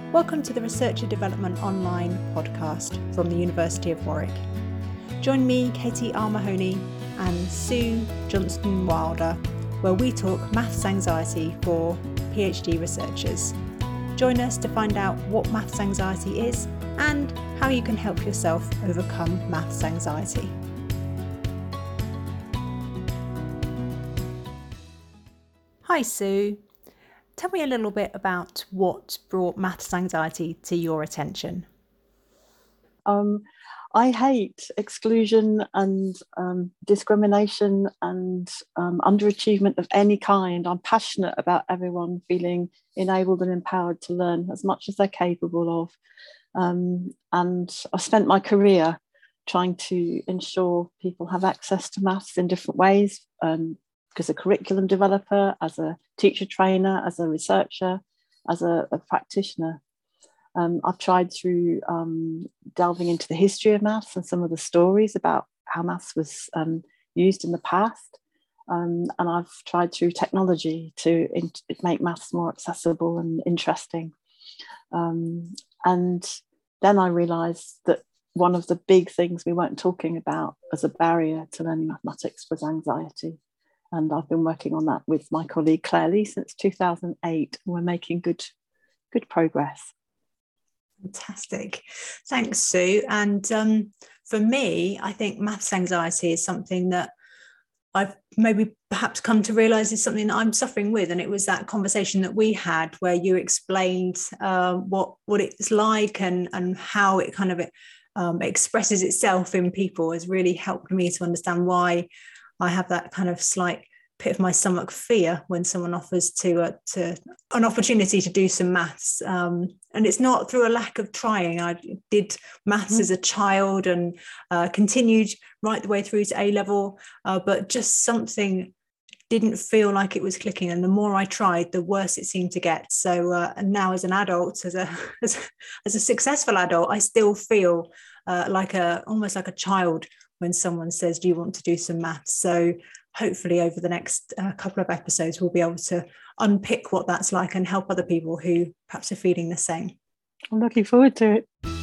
Welcome to the Researcher Development Online podcast from the University of Warwick. Join me, Katie R. Mahoney, and Sue Johnston Wilder, where we talk maths anxiety for PhD researchers. Join us to find out what maths anxiety is and how you can help yourself overcome maths anxiety. Hi Sue, tell me a little bit about what brought maths anxiety to your attention. I hate exclusion and discrimination and underachievement of any kind. I'm passionate about everyone feeling enabled and empowered to learn as much as they're capable of. And I've spent my career trying to ensure people have access to maths in different ways, as a curriculum developer, as a teacher trainer, as a researcher, as a practitioner. I've tried through delving into the history of maths and some of the stories about how maths was used in the past. And I've tried through technology to make maths more accessible and interesting. And then I realised that one of the big things we weren't talking about as a barrier to learning mathematics was anxiety. And I've been working on that with my colleague Claire Lee since 2008. And we're making good progress. Fantastic. Thanks, Sue. And for me, I think maths anxiety is something that I've maybe perhaps come to realise is something that I'm suffering with. And it was that conversation that we had where you explained what it's like and how it kind of expresses itself in people has really helped me to understand why I have that kind of slight pit of my stomach fear when someone offers to an opportunity to do some maths, and it's not through a lack of trying. I did maths as a child and continued right the way through to A level, but just something didn't feel like it was clicking, and the more I tried, the worse it seemed to get. So and now as an adult, as a successful adult, I still feel almost like a child when someone says, do you want to do some maths? So hopefully over the next couple of episodes, we'll be able to unpick what that's like and help other people who perhaps are feeling the same. I'm looking forward to it.